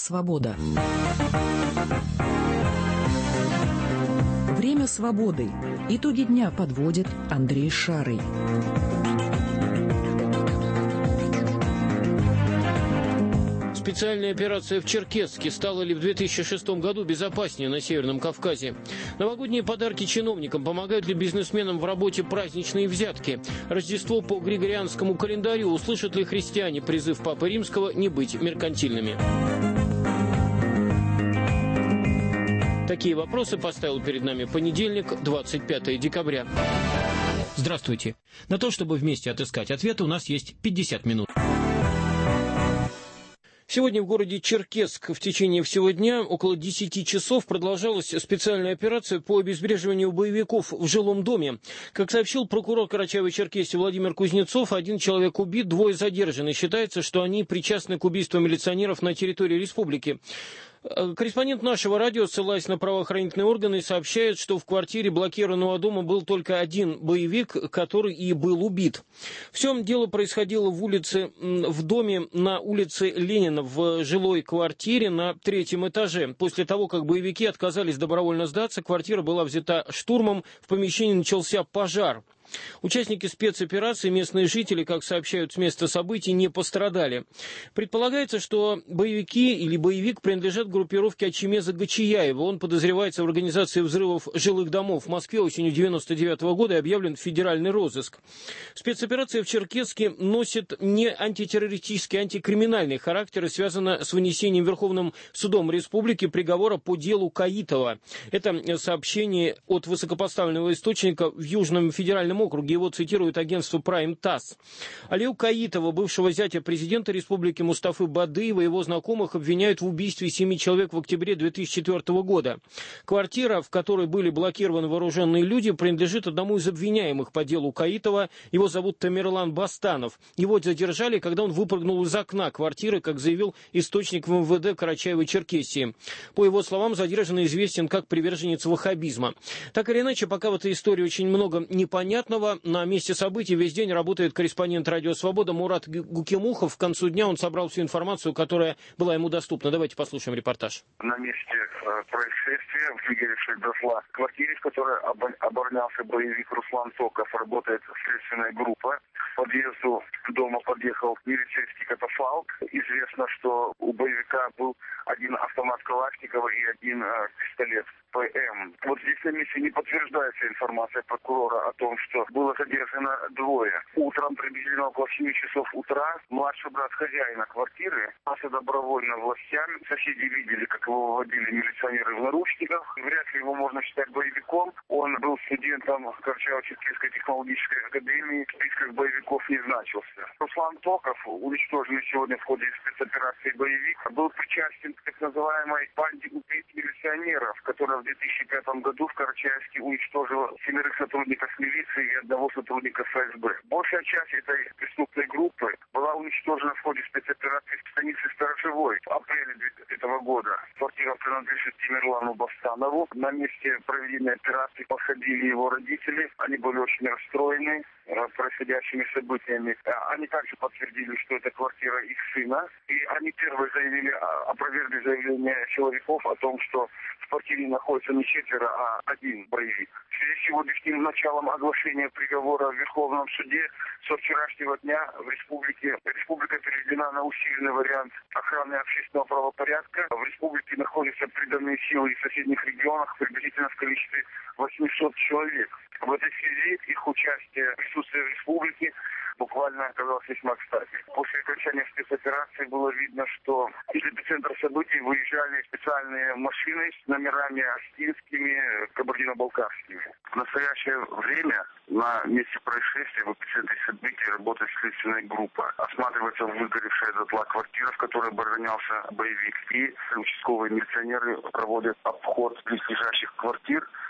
«Свобода». Время свободы. Итоги дня подводит Андрей Шарый. Специальная операция в Черкесске. Стала ли в 2006 году безопаснее на Северном Кавказе? Новогодние подарки чиновникам. Помогают ли бизнесменам в работе праздничные взятки? Рождество по Григорианскому календарю. Услышат ли христиане призыв Папы Римского не быть меркантильными? Такие вопросы поставил перед нами понедельник, 25 декабря. Здравствуйте. На то, чтобы вместе отыскать ответы, у нас есть 50 минут. Сегодня в городе Черкесск в течение всего дня около 10 часов продолжалась специальная операция по обезвреживанию боевиков в жилом доме. Как сообщил прокурор Карачаево-Черкесии Владимир Кузнецов, 1 человек убит, 2 задержаны. Считается, что они причастны к убийству милиционеров на территории республики. Корреспондент нашего радио, ссылаясь на правоохранительные органы, сообщает, что в квартире блокированного дома был только 1 боевик, который и был убит. Все дело происходило в доме на улице Ленина, в жилой квартире на 3-м этаже. После того, как боевики отказались добровольно сдаться, квартира была взята штурмом, в помещении начался пожар. Участники спецоперации, местные жители, как сообщают с места событий, не пострадали. Предполагается, что боевик принадлежат группировке Ачимеза Гачияева. Он подозревается в организации взрывов жилых домов. В Москве осенью 1999 года объявлен федеральный розыск. Спецоперация в Черкесске носит не антитеррористический, а антикриминальный характер и связана с вынесением Верховным судом республики приговора по делу Каитова. Это сообщение от высокопоставленного источника в Южном федеральном округе. Его цитирует агентство Prime ТАСС. Алию Каитова, бывшего зятя президента республики Мустафы Бадыева, и его знакомых обвиняют в убийстве 7 человек в октябре 2004 года. Квартира, в которой были блокированы вооруженные люди, принадлежит одному из обвиняемых по делу Каитова. Его зовут Тамерлан Бастанов. Его задержали, когда он выпрыгнул из окна квартиры, как заявил источник в МВД Карачаево-Черкесии. По его словам, задержанный известен как приверженец ваххабизма. Так или иначе, пока в этой истории очень много непонятного. На месте событий весь день работает корреспондент «Радио Свобода» Мурат Гукимухов. К концу дня он собрал всю информацию, которая была ему доступна. Давайте послушаем репортаж. На месте происшествия, выгоревшей дотла квартире, в которой оборонялся боевик Руслан Токов, работает следственная группа. К подъезду дома подъехал милицейский катафалк. Известно, что у боевика был 1 автомат Калашникова и 1 пистолет ПМ. Вот здесь на месте не подтверждается информация прокурора о том, что было задержано 2. Утром, приблизительно около 7 часов утра, младший брат хозяина квартиры остался добровольно властями. Соседи видели, как его выводили милиционеры в наручниках. Вряд ли его можно считать боевиком. Он был студентом Карачаево-Черкесской технологической академии. В списках боевиков не значился. Руслан Токов, уничтоженный сегодня в ходе спецоперации боевик, был причастен к так называемой банде убийц милиционеров, которая в 2005 году в Карачаевске уничтожила 7 сотрудников милиции и 1 сотрудника ФСБ. Большая часть этой преступной группы была уничтожена в ходе спецоперации в станице Сторожевой в апреле этого года. Квартира принадлежит Тамерлану Бастанову. На месте проведения операции подходили его родители. Они были очень расстроены происходящими событиями. Они также подтвердили, что это квартира их сына. И они первые опровергли заявление силовиков о том, что в квартире находится не 4, а 1 боевик. В связи с сегодняшним началом оглашения приговора в Верховном суде со вчерашнего дня республика переведена на усиленный вариант охраны общественного правопорядка. В республике находятся приданные силы из соседних регионов приблизительно в количестве 800 человек. В этой связи их участие, присутствие в республике буквально оказалось весьма кстати. После окончания спецоперации было видно, что из эпицентра событий выезжали специальные машины с номерами остинскими, кабардино-балкарскими. В настоящее время на месте происшествия в эпицентре событий работает следственная группа. Осматривается выгоревшая дотла квартира, в которой оборонялся боевик. И участковые милиционеры проводят обход близлежащих квартир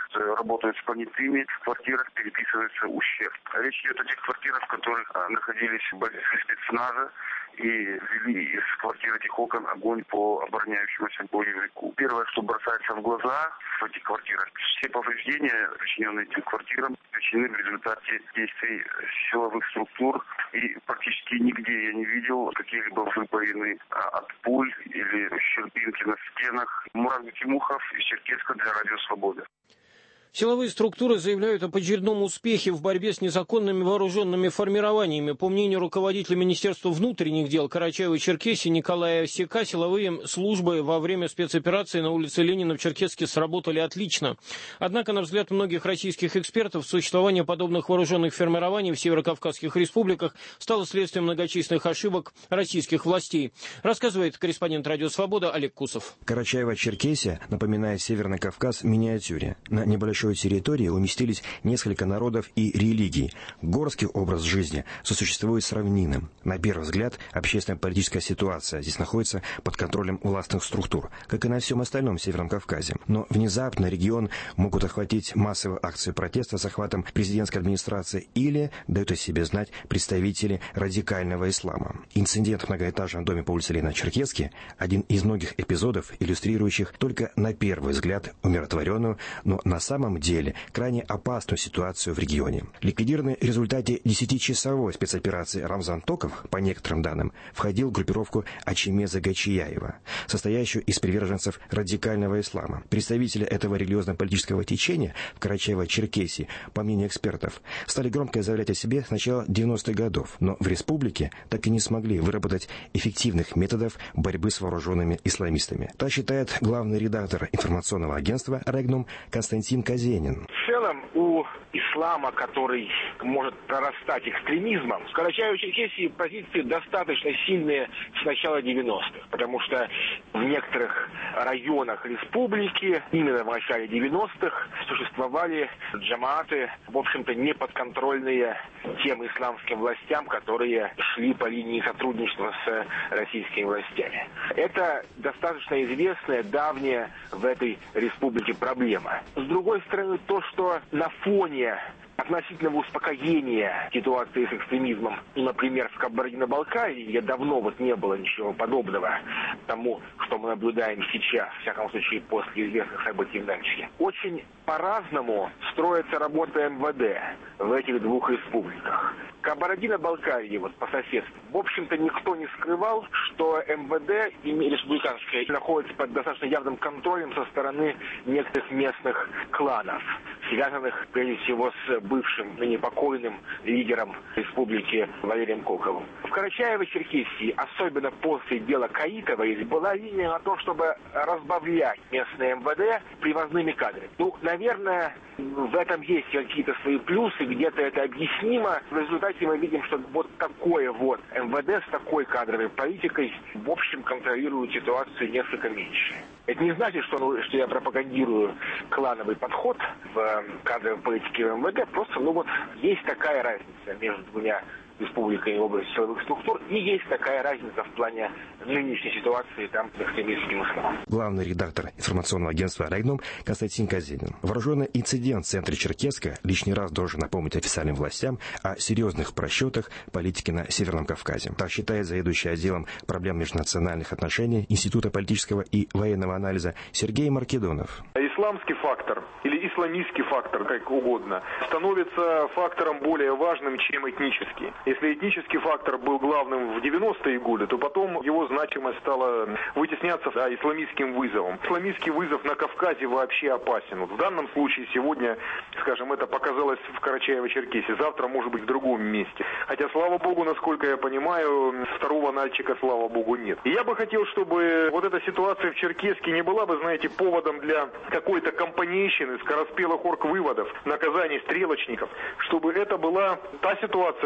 работают с понятыми, в квартирах переписывается ущерб. Речь идет о тех квартирах, в которых находились бойцы спецназа и вели из квартир этих окон огонь по обороняющемуся боевику. Первое, что бросается в глаза в этих квартирах, все повреждения, причиненные этим квартирам, причинены в результате действий силовых структур. И практически нигде я не видел какие-либо выбоины от пуль или щербинки на стенах. Мурат Тимухов из Черкесска для Радио Свобода. Силовые структуры заявляют об очередном успехе в борьбе с незаконными вооруженными формированиями. По мнению руководителя Министерства внутренних дел Карачаево-Черкесии Николая Осяка, силовые службы во время спецоперации на улице Ленина в Черкесске сработали отлично. Однако, на взгляд многих российских экспертов, существование подобных вооруженных формирований в северокавказских республиках стало следствием многочисленных ошибок российских властей. Рассказывает корреспондент Радио Свобода Олег Кусов. Карачаево-Черкесия напоминает Северный Кавказ в миниатюре. На небольшой территории уместились несколько народов и религий. Горский образ жизни сосуществует с равнинным. На первый взгляд, общественно-политическая ситуация здесь находится под контролем властных структур, как и на всем остальном Северном Кавказе. Но внезапно регион могут охватить массовые акции протеста с захватом президентской администрации или дают о себе знать представители радикального ислама. Инцидент в многоэтажном доме по улице Ленина в Черкесске – один из многих эпизодов, иллюстрирующих только на первый взгляд умиротворенную, но на самом деле крайне опасную ситуацию в регионе. Ликвидированный в результате 10-часовой спецоперации Рамзан Токов, по некоторым данным, входил в группировку Ачимеза Гачияева, состоящую из приверженцев радикального ислама. Представители этого религиозно-политического течения в Карачаево-Черкесии, по мнению экспертов, стали громко заявлять о себе с начала 90-х годов, но в республике так и не смогли выработать эффективных методов борьбы с вооруженными исламистами. Так считает главный редактор информационного агентства «Регнум» Константин Казенин. В целом, у ислама, который может прорастать экстремизмом, в Карачаево-Черкесии позиции достаточно сильные с начала 90-х, потому что в некоторых районах республики именно в начале 90-х существовали джамааты, в общем-то, не подконтрольные тем исламским властям, которые шли по линии сотрудничества с российскими властями. Это достаточно известная, давняя в этой республике проблема. С другой стороны, то, что на фоне относительного успокоения ситуации с экстремизмом, например, в Кабардино-Балкарии, где давно не было ничего подобного тому, что мы наблюдаем сейчас, в всяком случае после известных событий в Данчике. Очень по-разному строится работа МВД в этих двух республиках. Кабардино-Балкарии, по соседству, в общем-то, никто не скрывал, что МВД, республиканское, находится под достаточно явным контролем со стороны некоторых местных кланов, связанных, прежде всего, с бывшим, ныне покойным лидером республики Валерием Колковым. В Карачаево-Черкесии, особенно после дела Каитова, была линия на то, чтобы разбавлять местное МВД привозными кадрами. Наверное, в этом есть какие-то свои плюсы, где-то это объяснимо. В результате мы видим, что такое МВД с такой кадровой политикой, в общем, контролирует ситуацию несколько меньше. Это не значит, что я пропагандирую клановый подход в кадровой политике МВД, просто есть такая разница между двумя республикой в области силовых структур, и есть такая разница в плане нынешней ситуации там с экстремистским исламом. Главный редактор информационного агентства «Регнум» Константин Казенин. Вооруженный инцидент в центре Черкесска лишний раз должен напомнить официальным властям о серьезных просчетах политики на Северном Кавказе. Так считает заведующий отделом проблем межнациональных отношений Института политического и военного анализа Сергей Маркедонов. Исламский фактор или исламистский фактор, как угодно, становится фактором более важным, чем этнический. Если этнический фактор был главным в 90-е годы, то потом его значимость стала вытесняться исламистским вызовом. Исламистский вызов на Кавказе вообще опасен. В данном случае сегодня, скажем, это показалось в Карачаево-Черкесии, завтра может быть в другом месте. Хотя, слава богу, насколько я понимаю, второго Нальчика, слава богу, нет. И я бы хотел, чтобы эта ситуация в Черкесске не была бы, поводом для какой-то компанейщины, скороспелых орг-выводов, наказаний стрелочников, чтобы это была та ситуация, которая бы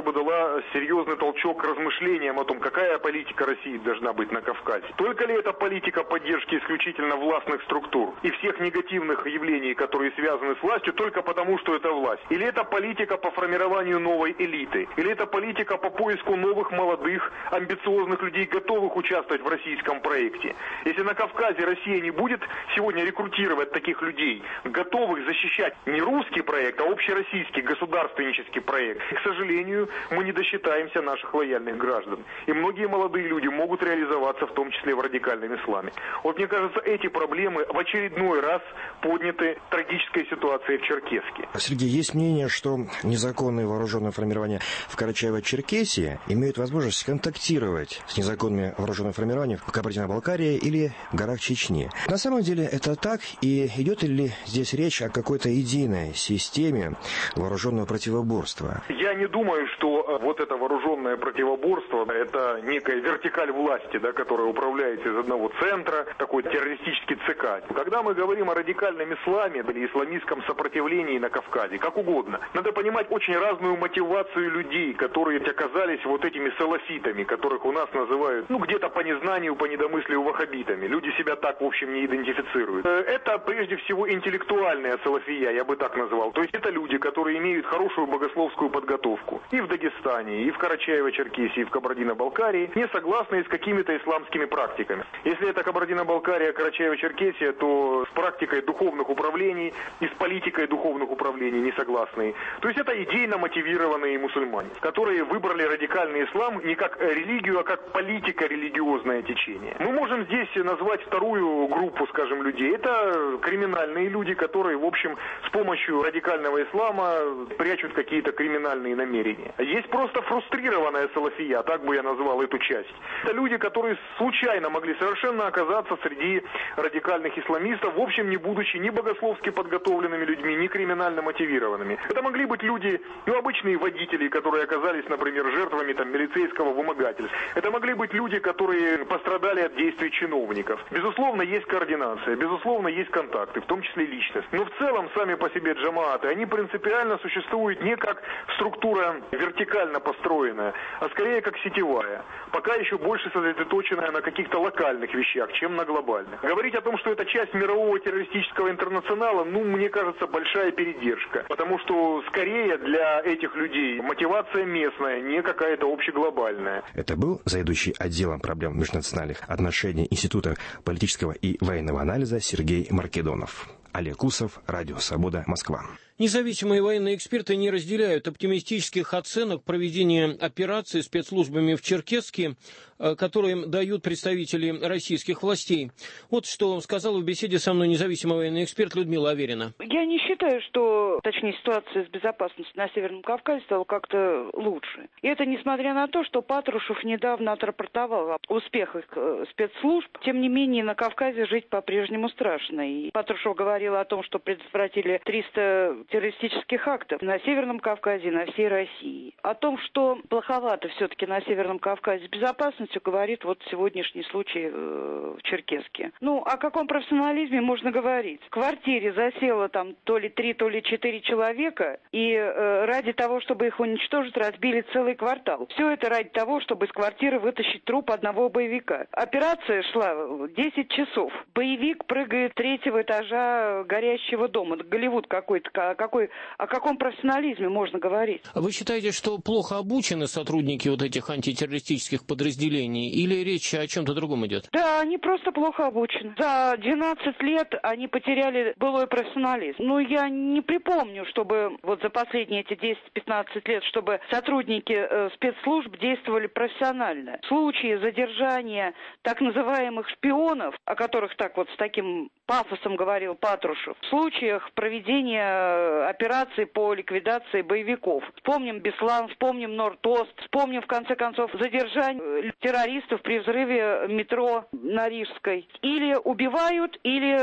бы дала серьезный толчок к размышлениям о том, какая политика России должна быть на Кавказе. Только ли это политика поддержки исключительно властных структур и всех негативных явлений, которые связаны с властью, только потому, что это власть? Или это политика по формированию новой элиты? Или это политика по поиску новых, молодых, амбициозных людей, готовых участвовать в российском проекте? Если на Кавказе Россия не будет сегодня рекрутировать таких людей, готовых защищать не русский проект, а общероссийский государственнический проект, к сожалению, мы не досчитаемся наших лояльных граждан. И многие молодые люди могут реализоваться в том числе в радикальном исламе. Вот мне кажется, эти проблемы в очередной раз подняты трагической ситуацией в Черкесске. Сергей, есть мнение, что незаконные вооруженные формирования в Карачаево-Черкесии имеют возможность контактировать с незаконными вооруженными формированиями в Кабардино-Балкарии или в горах Чечни. На самом деле это так, и идет ли здесь речь о какой-то единой системе вооруженного противоборства? Я не думаю, что вот это вооруженное противоборство — это некая вертикаль власти, да, которая управляется из одного центра, такой террористический ЦК. Когда мы говорим о радикальном исламе или исламистском сопротивлении на Кавказе, как угодно, надо понимать очень разную мотивацию людей, которые оказались вот этими салафитами, которых у нас называют, где-то по незнанию, по недомыслию ваххабитами. Люди себя так, в общем, не идентифицируют. Это, прежде всего, интеллектуальная салафия, я бы так назвал. То есть это люди, которые имеют хорошую богословскую подготовку и в Дагестане, и в Карачаево-Черкесии, и в Кабардино-Балкарии, не согласны с какими-то исламскими практиками. Если это Кабардино-Балкария, Карачаево-Черкесия, то с практикой духовных управлений и с политикой духовных управлений не согласны. То есть это идейно мотивированные мусульмане, которые выбрали радикальный ислам не как религию, а как политико-религиозное течение. Мы можем здесь назвать вторую группу, скажем, людей. Это криминальные люди, которые, в общем, с помощью радикального ислама прячут какие-то криминальные намерения. Есть просто фрустрированная салафия, так бы я назвал эту часть. Это люди, которые случайно могли совершенно оказаться среди радикальных исламистов, в общем, не будучи ни богословски подготовленными людьми, ни криминально мотивированными. Это могли быть люди, обычные водители, которые оказались, например, жертвами милицейского вымогательства. Это могли быть люди, которые пострадали от действий чиновников. Безусловно, есть координация, безусловно, есть контакты, в том числе личность. Но в целом, сами по себе джамааты, они принципиально существуют не как структура вертикально построенная, а скорее как сетевая. Пока еще больше сосредоточенная на каких-то локальных вещах, чем на глобальных. Говорить о том, что это часть мирового террористического интернационала, мне кажется, большая передержка. Потому что скорее для этих людей мотивация местная, не какая-то общеглобальная. Это был заведующий отделом проблем межнациональных отношений Института политического и военного анализа Сергей Маркедонов. Олег Усов, Радио Свобода, Москва. Независимые военные эксперты не разделяют оптимистических оценок проведения операции спецслужбами в Черкесске, которые дают представители российских властей. Вот что сказала в беседе со мной независимый военный эксперт Людмила Аверина. Я не считаю, что, ситуация с безопасностью на Северном Кавказе стала как-то лучше. И это несмотря на то, что Патрушев недавно отрапортовал об успехах спецслужб. Тем не менее, на Кавказе жить по-прежнему страшно. И Патрушев говорил о том, что предотвратили 300 террористических актов на Северном Кавказе, на всей России. О том, что плоховато все-таки на Северном Кавказе с безопасностью, говорит сегодняшний случай в Черкесске. О каком профессионализме можно говорить? В квартире засело то ли 3, то ли 4 человека, и ради того, чтобы их уничтожить, разбили целый квартал. Все это ради того, чтобы из квартиры вытащить труп одного боевика. Операция шла 10 часов. Боевик прыгает с 3-го этажа горящего дома. Голливуд какой-то. О каком профессионализме можно говорить? Вы считаете, что плохо обучены сотрудники этих антитеррористических подразделений, или речь о чем-то другом идет? Да, они просто плохо обучены. За 12 лет они потеряли былой профессионализм. Я не припомню, чтобы за последние эти 10-15 лет, чтобы сотрудники спецслужб действовали профессионально. Случаи задержания так называемых шпионов, о которых с таким пафосом говорил Патрушев, в случаях проведения операций по ликвидации боевиков. Вспомним Беслан, вспомним Норд-Ост, вспомним, в конце концов, задержание террористов при взрыве метро на Рижской. Или убивают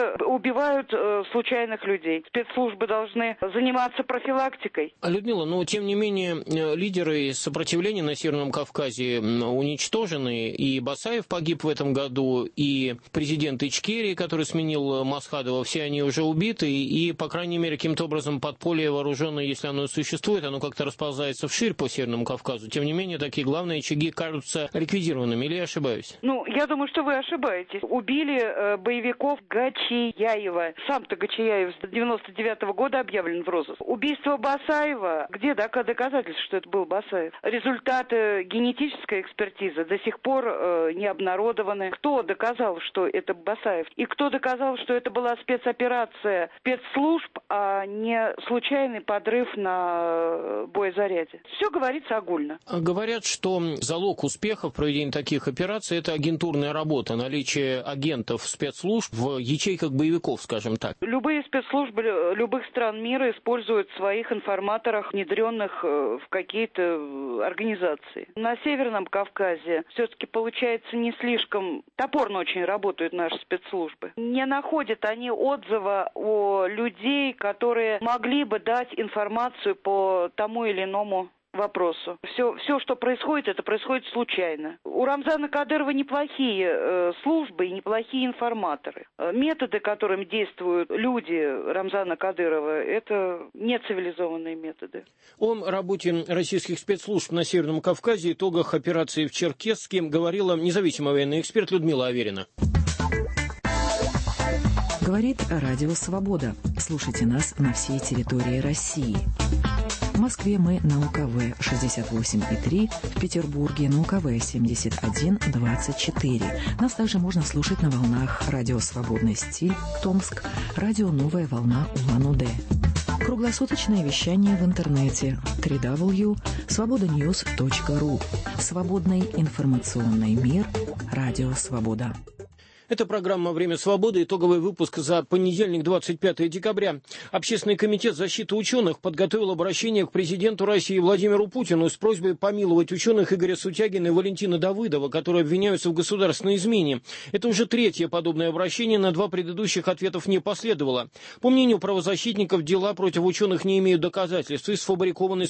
случайных людей. Спецслужбы должны заниматься профилактикой. Людмила, тем не менее, лидеры сопротивления на Северном Кавказе уничтожены. И Басаев погиб в этом году, и президент Ичкерии, который сменил Масхадова, все они уже убиты, и, по крайней мере, каким-то образом подполье вооруженное, если оно существует, оно как-то расползается вширь по Северному Кавказу. Тем не менее, такие главные очаги кажутся ликвидированными. Или я ошибаюсь? Я думаю, что вы ошибаетесь. Убили боевиков Гачияева. Сам-то Гачияев с 99-го года объявлен в розыск. Убийство Басаева. Где доказательства, что это был Басаев? Результаты генетической экспертизы до сих пор не обнародованы. Кто доказал, что это Басаев? И кто доказал, что это была спецоперация спецслужб, а не случайный подрыв на боезаряде? Все говорится огульно. Говорят, что залог успеха в проведении таких операций – это агентурная работа, наличие агентов спецслужб в ячейках боевиков, скажем так. Любые спецслужбы любых стран мира используют своих информаторов, внедренных в какие-то организации. На Северном Кавказе все-таки получается не слишком топорно очень работают наши спецслужбы. Не находят они отзыва о людей, которые могли бы дать информацию по тому или иному вопросу. Все, что происходит, это происходит случайно. У Рамзана Кадырова неплохие службы и неплохие информаторы. Методы, которыми действуют люди Рамзана Кадырова, это не цивилизованные методы. О работе российских спецслужб на Северном Кавказе, итогах операции в Черкесске говорила независимый военный эксперт Людмила Аверина. Говорит Радио Свобода. Слушайте нас на всей территории России. В Москве мы на УКВ 68,3, в Петербурге на УКВ 71,24. Нас также можно слушать на волнах Радио Свободный стиль, Томск, Радио Новая волна Улан-Удэ. Круглосуточное вещание в интернете www.svobodanews.ru. Свободный информационный мир. Радио Свобода. Это программа «Время свободы», итоговый выпуск за понедельник, 25 декабря. Общественный комитет защиты ученых подготовил обращение к президенту России Владимиру Путину с просьбой помиловать ученых Игоря Сутягина и Валентина Давыдова, которые обвиняются в государственной измене. Это уже третье подобное обращение, на 2 предыдущих ответов не последовало. По мнению правозащитников, дела против ученых не имеют доказательств и сфабрикованы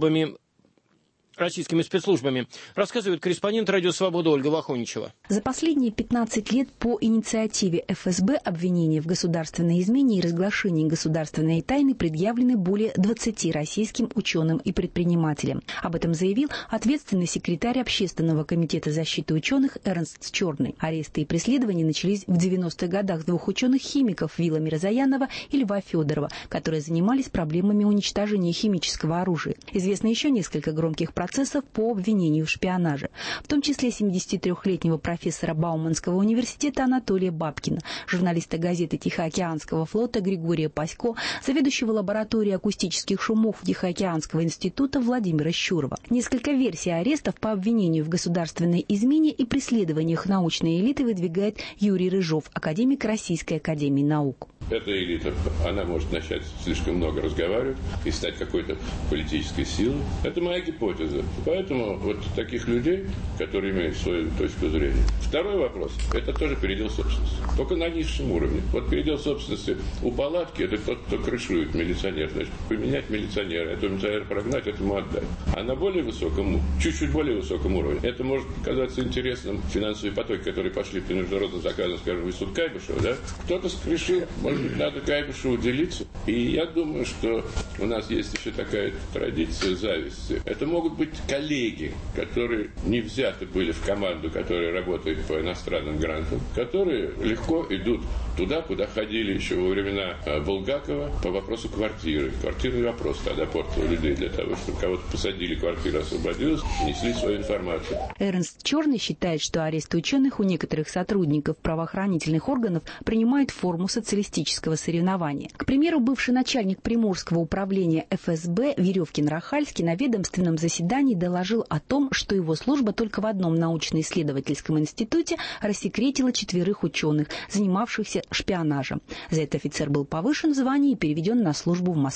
российскими спецслужбами, рассказывает корреспондент «Радио Свобода» Ольга Вахоничева. За последние 15 лет по инициативе ФСБ обвинения в государственной измене и разглашении государственной тайны предъявлены более 20 российским ученым и предпринимателям. Об этом заявил ответственный секретарь Общественного комитета защиты ученых Эрнст Черный. Аресты и преследования начались в 90-х годах с 2 ученых-химиков Вила Мирзоянова и Льва Федорова, которые занимались проблемами уничтожения химического оружия. Известно еще несколько громких процессов по обвинению в шпионаже, в том числе 73-летнего профессора Бауманского университета Анатолия Бабкина, журналиста газеты Тихоокеанского флота Григория Пасько, заведующего лабораторией акустических шумов Тихоокеанского института Владимира Щурова. Несколько версий арестов по обвинению в государственной измене и преследованиях научной элиты выдвигает Юрий Рыжов, академик Российской академии наук. Эта элита, она может начать слишком много разговаривать и стать какой-то политической силой. Это моя гипотеза. Поэтому вот таких людей, которые имеют свою точку зрения. Второй вопрос, это тоже передел собственности. Только на низшем уровне. Вот передел собственности у палатки, это тот, кто крышует милиционер. Значит, поменять милиционера, этого милиционера прогнать, этому отдать. А на более высоком, чуть-чуть более высоком уровне, это может казаться интересным. Финансовые потоки, которые пошли при международном заказе, скажем, в Институт Кайбышева, да? Кто-то решил, надо Кайбышеву делиться. И я думаю, что у нас есть еще такая традиция зависти. Это могут быть коллеги, которые не взяты были в команду, которая работает по иностранным грантам, которые легко идут туда, куда ходили еще во времена Булгакова по вопросу квартиры. Квартирный вопрос тогда портил людей для того, чтобы кого-то посадили, квартира освободилась, несли свою информацию. Эрнст Черный считает, что аресты ученых у некоторых сотрудников правоохранительных органов принимают форму социалистического соревнования. К примеру, бывший начальник Приморского управления ФСБ Веревкин-Рахальский на ведомственном заседании доложил о том, что его служба только в одном научно-исследовательском институте рассекретила 4 ученых, занимавшихся шпионажем. За это офицер был повышен в звании и переведен на службу в Москву.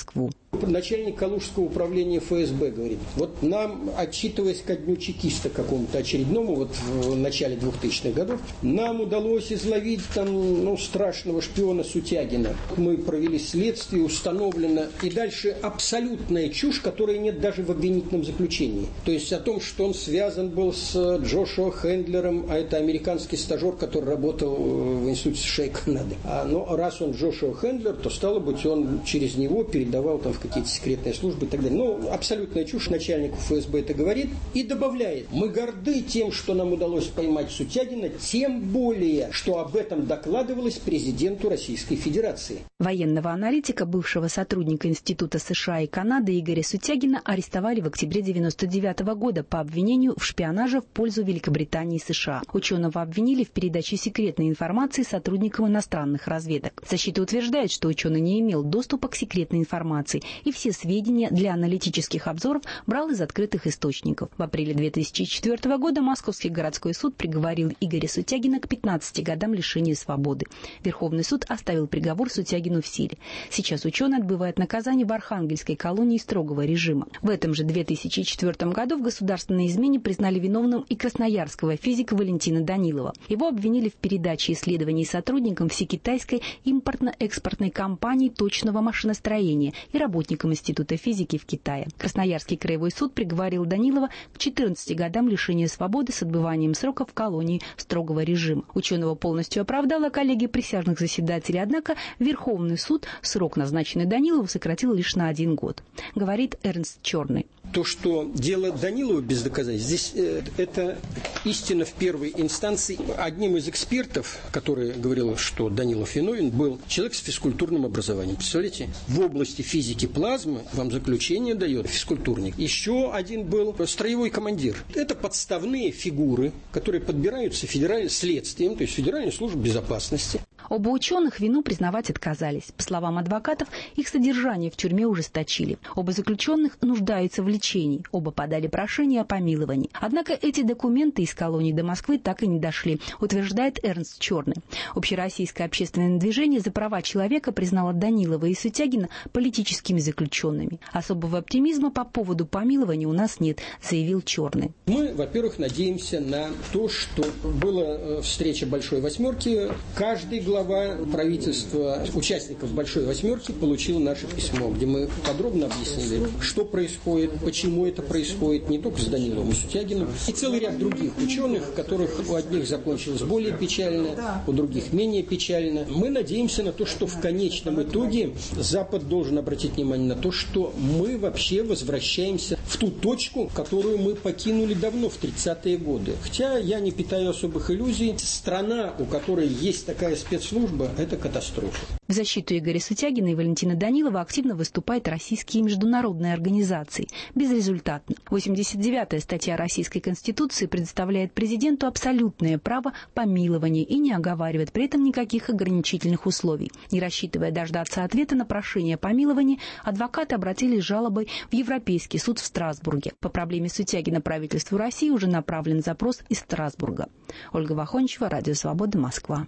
Начальник Калужского управления ФСБ говорит, вот нам, отчитываясь ко дню чекиста какому-то очередному, вот в начале 2000-х годов, нам удалось изловить там, страшного шпиона Сутягина. Мы провели следствие, установлено, и дальше абсолютная чушь, которой нет даже в обвинительном заключении. То есть о том, что он связан был с Джошуа Хендлером, а это американский стажер, который работал в институте США и Канады. Но раз он Джошуа Хендлер, то стало быть, он через него передавал там в какие-то секретные службы и так далее. Абсолютная чушь. Начальник ФСБ это говорит и добавляет: мы горды тем, что нам удалось поймать Сутягина, тем более, что об этом докладывалось президенту Российской Федерации. Военного аналитика, бывшего сотрудника Института США и Канады Игоря Сутягина арестовали в октябре 1999 года по обвинению в шпионаже в пользу Великобритании и США. Ученого обвинили в передаче секретной информации сотрудникам иностранных разведок. Защита утверждает, что ученый не имел доступа к секретной информации и все сведения для аналитических обзоров брал из открытых источников. В апреле 2004 года Московский городской суд приговорил Игоря Сутягина к 15 годам лишения свободы. Верховный суд оставил приговор Сутягину в силе. Сейчас ученый отбывает наказание в Архангельской колонии строгого режима. В этом же 2004 году в государственной измене признали виновным и красноярского физика Валентина Данилова. Его обвинили в передаче исследований сотрудникам всекитайской импортно-экспортной компании точного машиностроения и работникам Института физики в Китае. Красноярский краевой суд приговорил Данилова к 14 годам лишения свободы с отбыванием срока в колонии строгого режима. Ученого полностью оправдала коллегия присяжных заседателей, однако Верховный суд срок, назначенный Данилову, сократил лишь на 1 год. Говорит Эрнст Черный. То, что дело Данилова без доказательств, здесь это истина в первой инстанции. Одним из экспертов, который говорил, что Данилов виновен, был человек с физкультурным образованием. Представляете? В области физики плазмы вам заключение дает физкультурник. Еще один был строевой командир. Это подставные фигуры, которые подбираются федеральным следствием, то есть Федеральной службой безопасности. Оба ученых вину признавать отказались. По словам адвокатов, их содержание в тюрьме ужесточили. Оба заключенных нуждаются в лечении. Оба подали прошение о помиловании. Однако эти документы из колонии до Москвы так и не дошли, утверждает Эрнст Черный. Общероссийское общественное движение за права человека признало Данилова и Сутягина политическими заключенными. Особого оптимизма по поводу помилования у нас нет, заявил Черный. Мы, во-первых, надеемся на то, что была встреча Большой Восьмерки. Каждый глава правительства, участников Большой Восьмерки, получил наше письмо, где мы подробно объяснили, что происходит, почему это происходит, не только с Даниловым и Сутягиным, и целый ряд других ученых, которых у одних закончилось более печально, у других менее печально. Мы надеемся на то, что в конечном итоге Запад должен обратить внимание на то, что мы вообще возвращаемся в ту точку, которую мы покинули давно, в 30-е годы. Хотя я не питаю особых иллюзий. Страна, у которой есть такая спецслужба, это катастрофа. В защиту Игоря Сутягина и Валентина Данилова активно выступают российские и международные организации. Безрезультатно. 89-я статья Российской Конституции предоставляет президенту абсолютное право помилования и не оговаривает при этом никаких ограничительных условий. Не рассчитывая дождаться ответа на прошение о помиловании, адвокаты обратились с жалобой в Европейский суд в Страсбурге. По проблеме Сутягина правительству России уже направлен запрос из Страсбурга. Ольга Вахончева, Радио Свобода, Москва.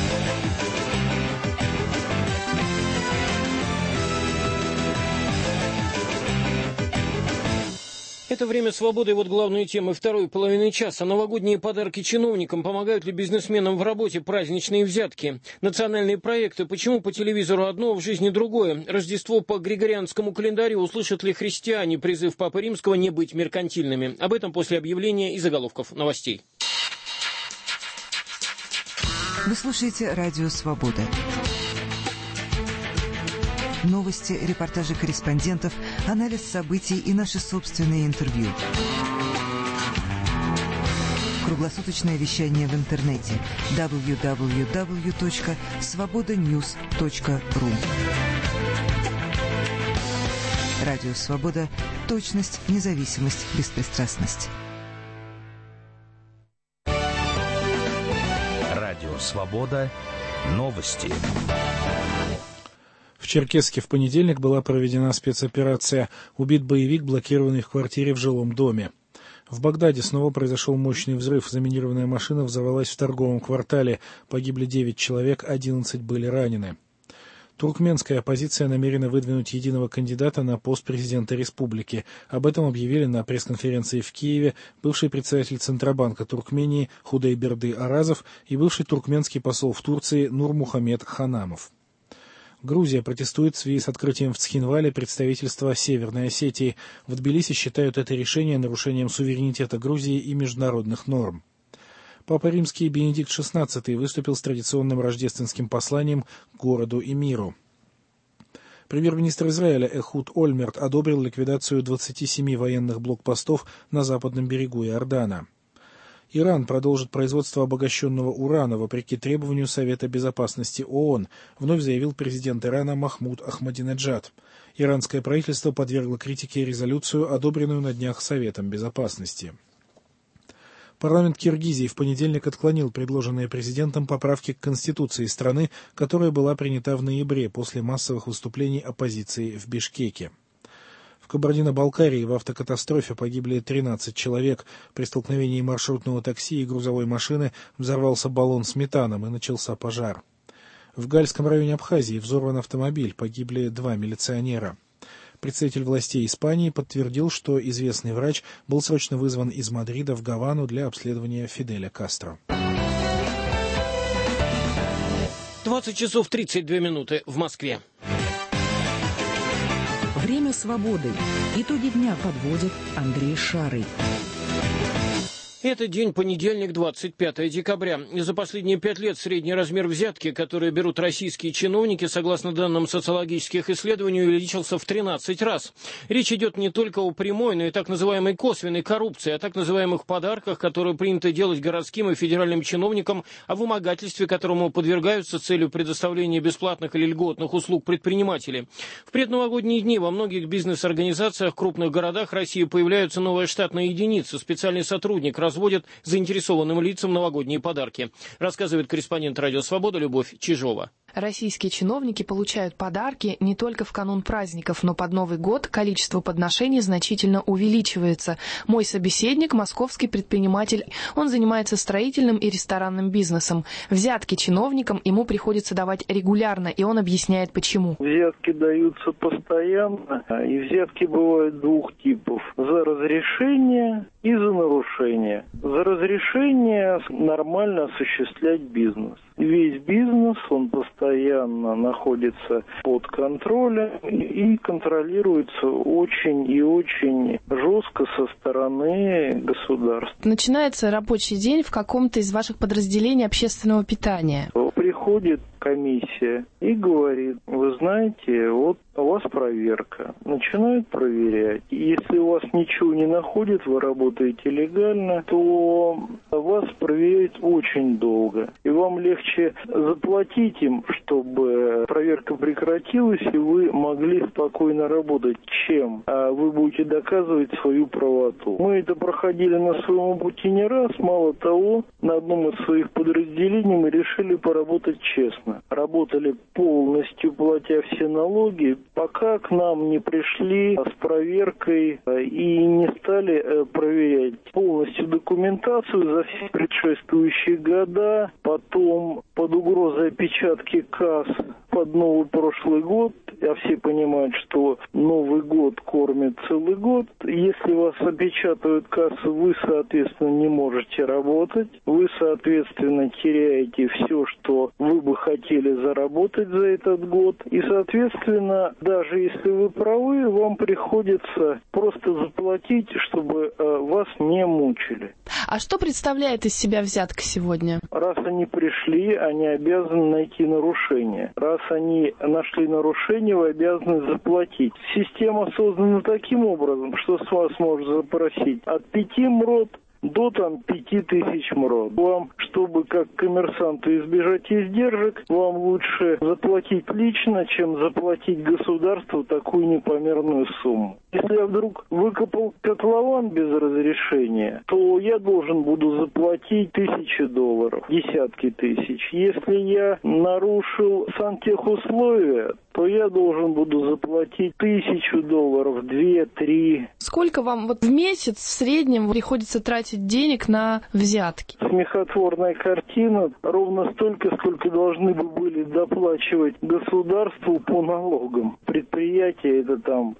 Это «Время свободы» и вот главные темы второй половины часа. Новогодние подарки чиновникам. Помогают ли бизнесменам в работе праздничные взятки? Национальные проекты. Почему по телевизору одно, в жизни другое? Рождество по григорианскому календарю. Услышат ли христиане призыв Папы Римского не быть меркантильными? Об этом после объявления и заголовков новостей. Вы слушаете «Радио Свобода». Новости, репортажи корреспондентов, анализ событий и наши собственные интервью. Круглосуточное вещание в интернете www.svobodanews.ru. Радио Свобода. Точность, независимость, беспристрастность. Радио Свобода. Новости. В Черкесске в понедельник была проведена спецоперация. Убит боевик, блокированный в квартире в жилом доме. В Багдаде снова произошел мощный взрыв. Заминированная машина взорвалась в торговом квартале. Погибли 9 человек, 11 были ранены. Туркменская оппозиция намерена выдвинуть единого кандидата на пост президента республики. Об этом объявили на пресс-конференции в Киеве бывший председатель Центробанка Туркмении Худайберды Аразов и бывший туркменский посол в Турции Нурмухамед Ханамов. Грузия протестует в связи с открытием в Цхинвале представительства Северной Осетии. В Тбилиси считают это решение нарушением суверенитета Грузии и международных норм. Папа Римский Бенедикт XVI выступил с традиционным рождественским посланием к городу и миру. Премьер-министр Израиля Эхуд Ольмерт одобрил ликвидацию 27 военных блокпостов на западном берегу Иордана. Иран продолжит производство обогащенного урана вопреки требованию Совета Безопасности ООН, вновь заявил президент Ирана Махмуд Ахмадинеджад. Иранское правительство подвергло критике резолюцию, одобренную на днях Советом Безопасности. Парламент Киргизии в понедельник отклонил предложенные президентом поправки к Конституции страны, которая была принята в ноябре после массовых выступлений оппозиции в Бишкеке. В Кабардино-Балкарии в автокатастрофе погибли 13 человек. При столкновении маршрутного такси и грузовой машины взорвался баллон с метаном и начался пожар. В Гальском районе Абхазии взорван автомобиль, погибли 2 милиционера. Представитель властей Испании подтвердил, что известный врач был срочно вызван из Мадрида в Гавану для обследования Фиделя Кастро. 20 часов 32 минуты в Москве. Время свободы. Итоги дня подводит Андрей Шарый. Это день понедельник, 25 декабря. За последние 5 лет средний размер взятки, которые берут российские чиновники, согласно данным социологических исследований, увеличился в 13 раз. Речь идет не только о прямой, но и так называемой косвенной коррупции, о так называемых подарках, которые принято делать городским и федеральным чиновникам, о вымогательстве, которому подвергаются с целью предоставления бесплатных или льготных услуг предприниматели. В предновогодние дни во многих бизнес-организациях в крупных городах России появляются новые штатные единицы, специальный сотрудник разводят заинтересованным лицам новогодние подарки, рассказывает корреспондент «Радио Свобода» Любовь Чижова. Российские чиновники получают подарки не только в канун праздников, но под Новый год количество подношений значительно увеличивается. Мой собеседник – московский предприниматель. Он занимается строительным и ресторанным бизнесом. Взятки чиновникам ему приходится давать регулярно, и он объясняет, почему. Взятки даются постоянно, и взятки бывают двух типов. За разрешение и за нарушение. За разрешение нормально осуществлять бизнес. Весь бизнес, он постоянно находится под контролем и контролируется очень и очень жестко со стороны государства. Начинается рабочий день в каком-то из ваших подразделений общественного питания. Приходит комиссия и говорит: вы знаете, вот у вас проверка. Начинают проверять. Если у вас ничего не находят, вы работаете легально, то вас проверяют очень долго. И вам легче заплатить им, чтобы проверка прекратилась, и вы могли спокойно работать, чем вы будете доказывать свою правоту. Мы это проходили на своем пути не раз. Мало того, на одном из своих подразделений мы решили поработать честно. Работали полностью, платя все налоги, пока к нам не пришли с проверкой и не стали проверять полностью документацию за все предшествующие года. Потом под угрозой опечатки касс под новый прошлый год, а все понимают, что Новый год кормит целый год. Если вас опечатают кассы, вы, соответственно, не можете работать. Вы, соответственно, теряете все, что вы бы хотели заработать за этот год. И, соответственно, даже если вы правы, вам приходится просто заплатить, чтобы вас не мучили. А что представляет из себя взятка сегодня? Раз они пришли, они обязаны найти нарушение. Раз они нашли нарушение, вы обязаны заплатить. Система создана таким образом, что с вас может запросить от 5 МРОТ до 5000 МРОТ. Вам, чтобы как коммерсанту избежать издержек, вам лучше заплатить лично, чем заплатить государству такую непомерную сумму. Если я вдруг выкопал котлован без разрешения, то я должен буду заплатить $1000, десятки тысяч. Если я нарушил сантехусловия, то я должен буду заплатить $1000, 2-3. Сколько вам в месяц в среднем приходится тратить денег на взятки? Смехотворная картина. Ровно столько, сколько должны бы были доплачивать государству по налогам. Предприятие это там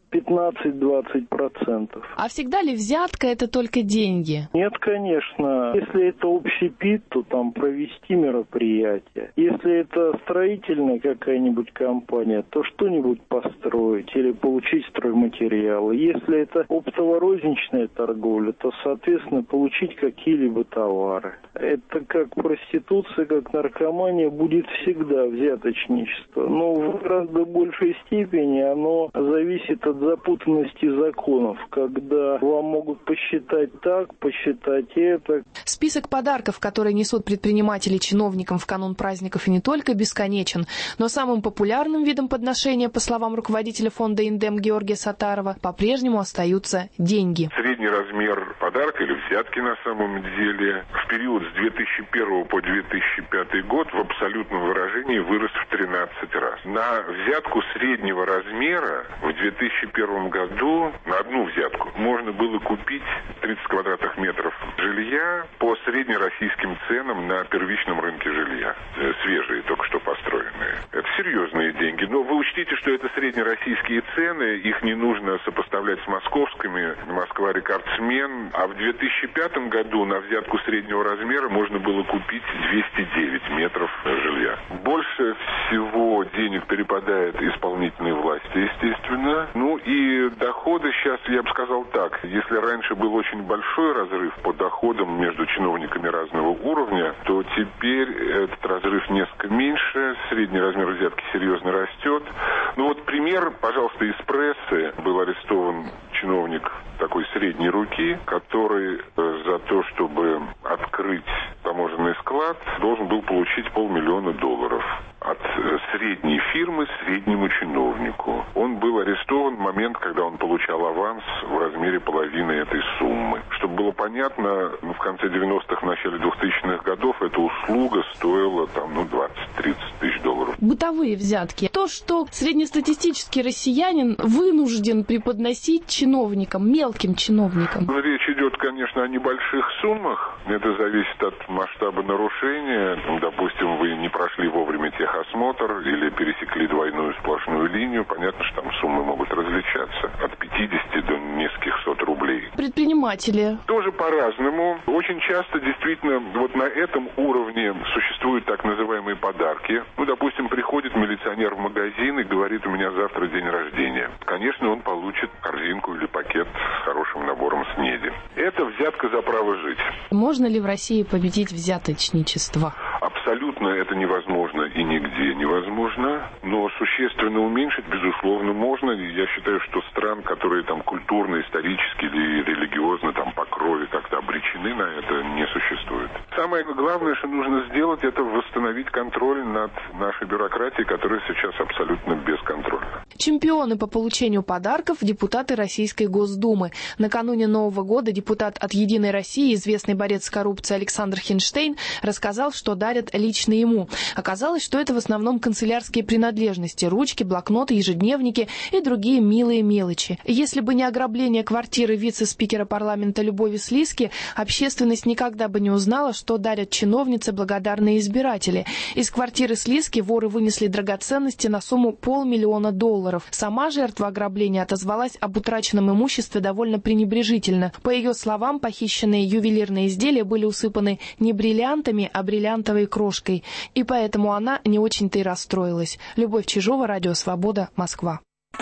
15-20%. А всегда ли взятка это только деньги? Нет, конечно. Если это общепит, то там провести мероприятие. Если это строительная какая-нибудь компания, то что-нибудь построить или получить стройматериалы. Если это оптово-розничная торговля, то, соответственно, получить какие-либо товары. Это как проституция, как наркомания будет всегда взяточничество. Но в гораздо большей степени оно зависит от запутанности законов, когда вам могут посчитать так, посчитать это. Список подарков, которые несут предприниматели чиновникам в канун праздников, и не только бесконечен, но самым популярным видом подношения, по словам руководителя фонда «Индем» Георгия Сатарова, по-прежнему остаются деньги. Средний размер подарка или взятки на самом деле в период с 2001 по 2005 год в абсолютном выражении вырос в 13 раз. На взятку среднего размера в 2001 году, на одну взятку, можно было купить 30 квадратных метров жилья по среднероссийским ценам на первичном рынке жилья. Свежие, только что построенные. Это серьезные деньги. Но вы учтите, что это среднероссийские цены, их не нужно сопоставлять с московскими. Москва рекордсмен. А в 2005 году на взятку среднего размера можно было купить 209 метров жилья. Больше всего денег перепадает исполнительной власти, естественно. Ну и доходы сейчас, я бы сказал так, если раньше был очень большой разрыв по доходам между чиновниками разного уровня, то теперь этот разрыв несколько меньше, средний размер взятки серьезно растет. Ну вот пример, пожалуйста, из прессы. Был арестован чиновник такой средней руки, который за то, чтобы открыть таможенный склад, должен был получить $500 000 от средней фирмы среднему чиновнику. Он был арестован в момент, когда он получал аванс в размере половины этой суммы. Чтобы было понятно, в конце 90-х, в начале 2000-х годов эта услуга стоила там, 20-30 тысяч долларов. Бытовые взятки. То, что среднестатистический россиянин вынужден преподносить чиновникам, мелким чиновникам. Речь идет, конечно, о небольших суммах. Это зависит от масштаба нарушения. Допустим, вы не прошли вовремя техосмотр или пересекли двойную сплошную линию. Понятно, что там суммы могут различаться от 50 до нескольких сот рублей. Предприниматели. Тоже по-разному. Очень часто действительно вот на этом уровне существуют так называемые подарки. Допустим, приходит милиционер в магазин и говорит: у меня завтра день рождения. Конечно, он получит корзинку или пакет с хорошим набором снеди. Это взятка за право жить. Можно ли в России победить взяточничество? Абсолютно это невозможно и нигде невозможно, но существенно уменьшить, безусловно, можно. Я считаю, что стран, которые там культурно, исторически или религиозно там по крови как-то обречены на это, не существует. Самое главное, что нужно сделать, это восстановить контроль над нашей бюрократией, которая сейчас абсолютно бесконтрольна. Чемпионы по получению подарков – депутаты Российской Госдумы. Накануне Нового года депутат от «Единой России», известный борец с коррупцией Александр Хинштейн, рассказал, что дарят лично ему. Оказалось, что это в основном канцелярские принадлежности – ручки, блокноты, ежедневники и другие милые мелочи. Если бы не ограбление квартиры вице-спикера парламента Любови Слизки, общественность никогда бы не узнала, что дарят чиновнице благодарные избиратели. Из квартиры Слизки воры вынесли драгоценности на сумму $500 000. Сама жертва ограбления отозвалась об утраченном имуществе довольно пренебрежительно. По ее словам, похищенные ювелирные изделия были усыпаны не бриллиантами, а бриллиантовой крошкой. И поэтому она не очень-то и расстроилась. Любовь Чижова, Радио Свобода, Москва.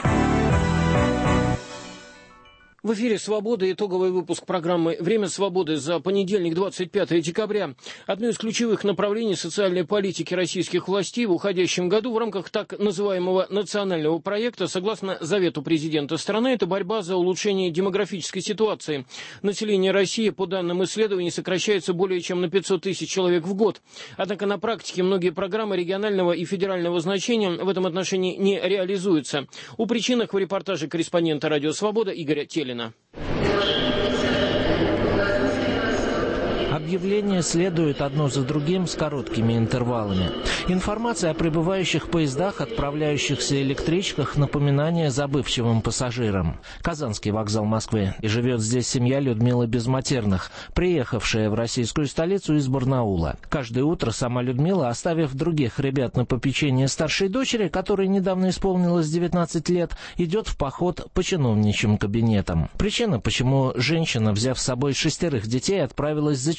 В эфире «Свобода». Итоговый выпуск программы «Время свободы» за понедельник, 25 декабря. Одно из ключевых направлений социальной политики российских властей в уходящем году в рамках так называемого национального проекта, согласно завету президента страны, это борьба за улучшение демографической ситуации. Население России, по данным исследований, сокращается более чем на 500 тысяч человек в год. Однако на практике многие программы регионального и федерального значения в этом отношении не реализуются. О причинах в репортаже корреспондента «Радио Свобода» Игоря Телина. Объявления следуют одно за другим с короткими интервалами. Информация о прибывающих поездах, отправляющихся электричках, напоминание забывчивым пассажирам. Казанский вокзал Москвы. И живет здесь семья Людмилы Безматерных, приехавшая в российскую столицу из Барнаула. Каждое утро сама Людмила, оставив других ребят на попечение старшей дочери, которой недавно исполнилось 19 лет, идет в поход по чиновничьим кабинетам. Причина, почему женщина, взяв с собой 6 детей, отправилась за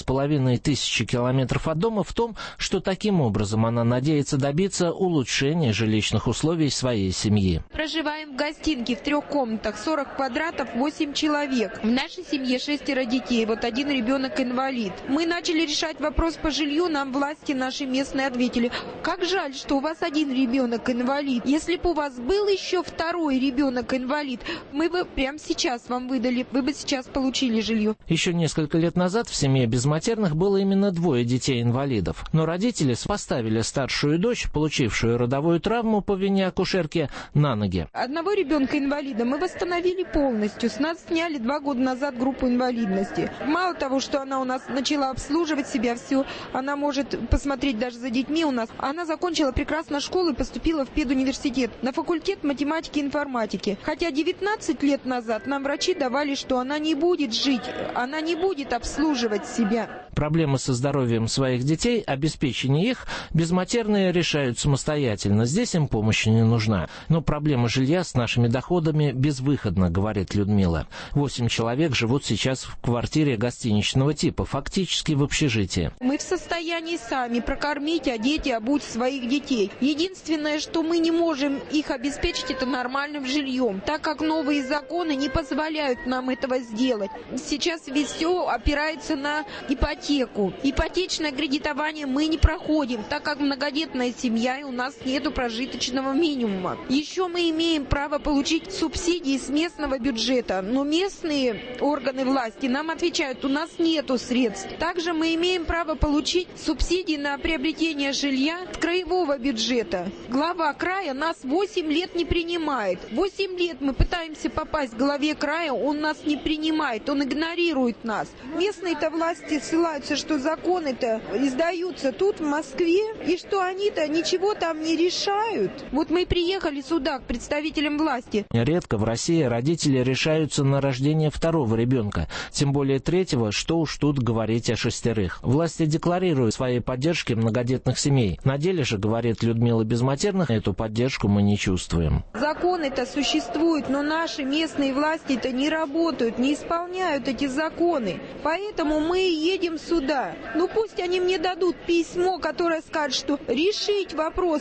4500 километров от дома, в том, что таким образом она надеется добиться улучшения жилищных условий своей семьи. Проживаем в гостинке в 3 комнатах, 40 квадратов, 8 человек. В нашей семье 6 детей, вот 1 ребенок инвалид. Мы начали решать вопрос по жилью, нам власти наши местные ответили: как жаль, что у вас 1 ребенок инвалид. Если бы у вас был еще 2-й ребенок инвалид, мы бы прямо сейчас вам выдали, вы бы сейчас получили жилье. Еще несколько лет назад в семье Безматерных было именно 2 детей-инвалидов. Но родители поставили старшую дочь, получившую родовую травму по вине акушерки, на ноги. 1 ребенка-инвалида мы восстановили полностью. С нас сняли 2 года назад группу инвалидности. Мало того, что она у нас начала обслуживать себя, все, она может посмотреть даже за детьми у нас. Она закончила прекрасно школу и поступила в педуниверситет на факультет математики и информатики. Хотя 19 лет назад нам врачи давали, что она не будет жить, она не будет обслуживать себя. Проблемы со здоровьем своих детей, обеспечение их, Безматерные решают самостоятельно. Здесь им помощи не нужна. Но проблема жилья с нашими доходами безвыходна, говорит Людмила. 8 человек живут сейчас в квартире гостиничного типа, фактически в общежитии. Мы в состоянии сами прокормить, одеть и обуть своих детей. Единственное, что мы не можем их обеспечить, это нормальным жильем, так как новые законы не позволяют нам этого сделать. Сейчас ведь все опирается на ипотеку. Ипотечное кредитование мы не проходим, так как многодетная семья и у нас нету прожиточного минимума. Еще мы имеем право получить субсидии с местного бюджета, но местные органы власти нам отвечают: у нас нету средств. Также мы имеем право получить субсидии на приобретение жилья с краевого бюджета. Глава края нас 8 лет не принимает. 8 лет мы пытаемся попасть к главе края, он нас не принимает, он игнорирует нас. Местные-то власти ссылаются, что законы-то издаются тут, в Москве, и что они-то ничего там не решают. Вот мы приехали сюда к представителям власти. Редко в России родители решаются на рождение 2-го ребенка, тем более 3-го, что уж тут говорить о 6. Власти декларируют своей поддержки многодетных семей. На деле же, говорит Людмила Безматерных, эту поддержку мы не чувствуем. Законы-то существуют, но наши местные власти-то не работают, не исполняют эти законы. Поэтому мы едем сюда. Ну пусть они мне дадут письмо, которое скажет, что решить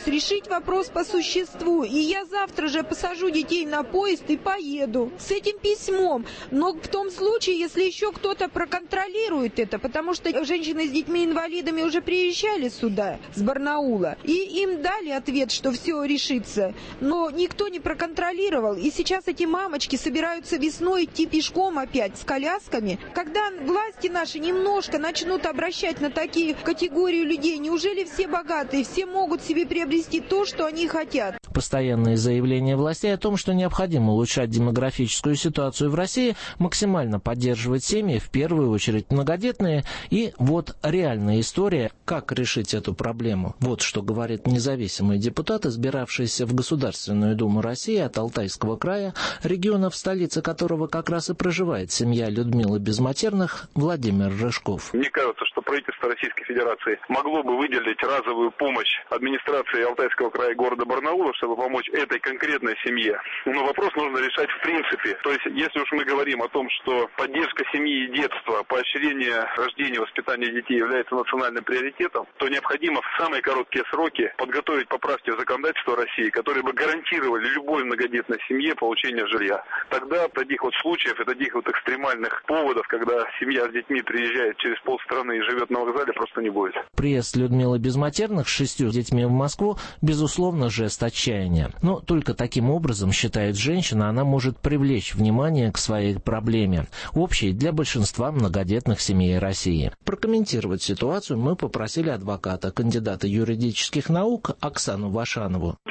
вопрос по существу. И я завтра же посажу детей на поезд и поеду с этим письмом. Но в том случае, если еще кто-то проконтролирует это, потому что женщины с детьми-инвалидами уже приезжали сюда, с Барнаула, и им дали ответ, что все решится. Но никто не проконтролировал. И сейчас эти мамочки собираются весной идти пешком опять с колясками. Когда власти наши немножко начнут обращать на такие категории людей, неужели все богатые, все могут себе приобрести то, что они хотят? Постоянные заявления властей о том, что необходимо улучшать демографическую ситуацию в России, максимально поддерживать семьи, в первую очередь многодетные. И вот реальная история, как решить эту проблему. Вот что говорит независимый депутат, избиравшийся в Государственную Думу России от Алтайского края, региона, в столице которого как раз и проживает семья Людмилы Безматерных, Владимир Рыжков. Мне кажется, что правительство Российской Федерации могло бы выделить разовую помощь администрации Алтайского края и города Барнаула, чтобы помочь этой конкретной семье. Но вопрос нужно решать в принципе. То есть, если уж мы говорим о том, что поддержка семьи и детства, поощрение рождения и воспитания детей является национальным приоритетом, то необходимо в самые короткие сроки подготовить поправки в законодательство России, которые бы гарантировали любой многодетной семье получение жилья. Тогда таких вот случаев и таких вот экстремальных поводов, когда семья с детьми приезжает через полстраны и живет на вокзале, просто не будет. Приезд Людмилы Безматерных с 6 детьми в Москву, безусловно, жест отчаяния. Но только таким образом, считает женщина, она может привлечь внимание к своей проблеме, общей для большинства многодетных семей России. Прокомментировать ситуацию мы попросили адвоката, кандидата юридических наук Оксану Вашанову.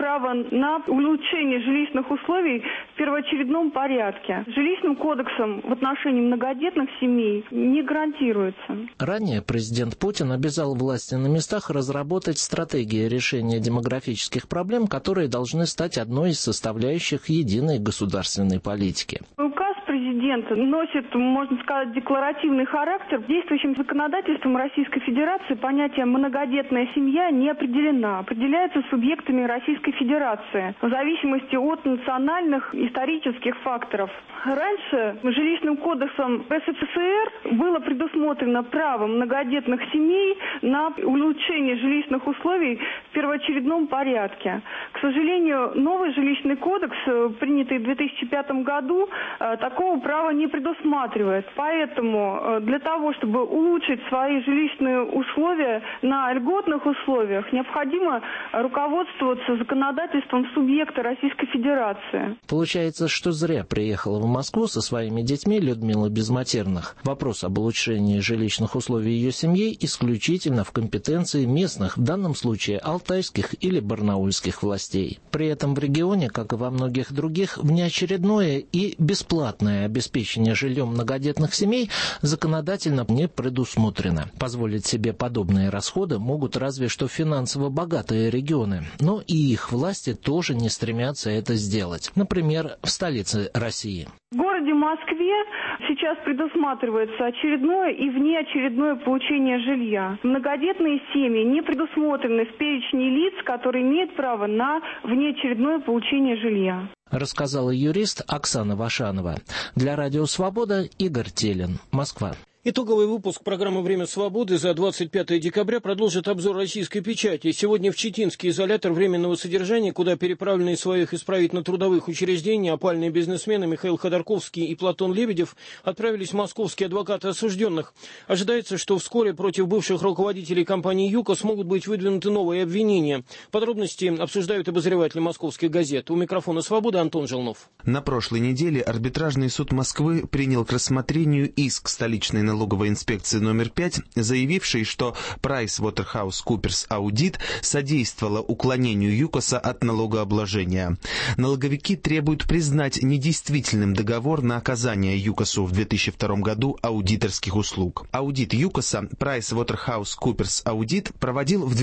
право на улучшение жилищных условий в первоочередном порядке. Жилищным кодексом в отношении многодетных семей не гарантируется. Ранее президент Путин обязал власти на местах разработать стратегии решения демографических проблем, которые должны стать одной из составляющих единой государственной политики. Указ президента носит, можно сказать, декларативный характер. Действующим законодательством Российской Федерации понятие «многодетная семья» не определено. Определяется субъектами Российской Федерации в зависимости от национальных исторических факторов. Раньше жилищным кодексом РСФСР было предусмотрено право многодетных семей на улучшение жилищных условий в первоочередном порядке. К сожалению, новый жилищный кодекс, принятый в 2005 году, такого права не предусматривает. Поэтому для того, чтобы улучшить свои жилищные условия на льготных условиях, необходимо руководствоваться законодательством субъекта Российской Федерации. Получается, что зря приехала в Москву со своими детьми Людмила Безматерных. Вопрос об улучшении жилищных условий ее семьи исключительно в компетенции местных, в данном случае алтайских или барнаульских властей. При этом в регионе, как и во многих других, внеочередное и бесплатное обеспечение жильем многодетных семей законодательно не предусмотрено. Позволить себе подобные расходы могут разве что финансово богатые регионы, но и их власти тоже не стремятся это сделать. Например, в столице России. В городе Москве сейчас предусматривается очередное и внеочередное получение жилья. Многодетные семьи не предусмотрены в перечне лиц, которые имеют право на внеочередное получение жилья. Рассказала юрист Оксана Вашанова. Для Радио Свобода Игорь Телин, Москва. Итоговый выпуск программы «Время свободы» за 25 декабря продолжит обзор российской печати. Сегодня в Читинский изолятор временного содержания, куда переправлены из своих исправительно-трудовых учреждений опальные бизнесмены Михаил Ходорковский и Платон Лебедев, отправились московские адвокаты осужденных. Ожидается, что вскоре против бывших руководителей компании «ЮКОС» могут быть выдвинуты новые обвинения. Подробности обсуждают обозреватели московских газет. У микрофона «Свобода» Антон Желнов. На прошлой неделе арбитражный суд Москвы принял к рассмотрению иск столичной налоговой инспекции номер 5, заявивший, что PricewaterhouseCoopers Audit содействовала уклонению ЮКОСа от налогообложения. Налоговики требуют признать недействительным договор на оказание ЮКОСу в 2002 году аудиторских услуг. Аудит ЮКОСа PricewaterhouseCoopers Audit проводил в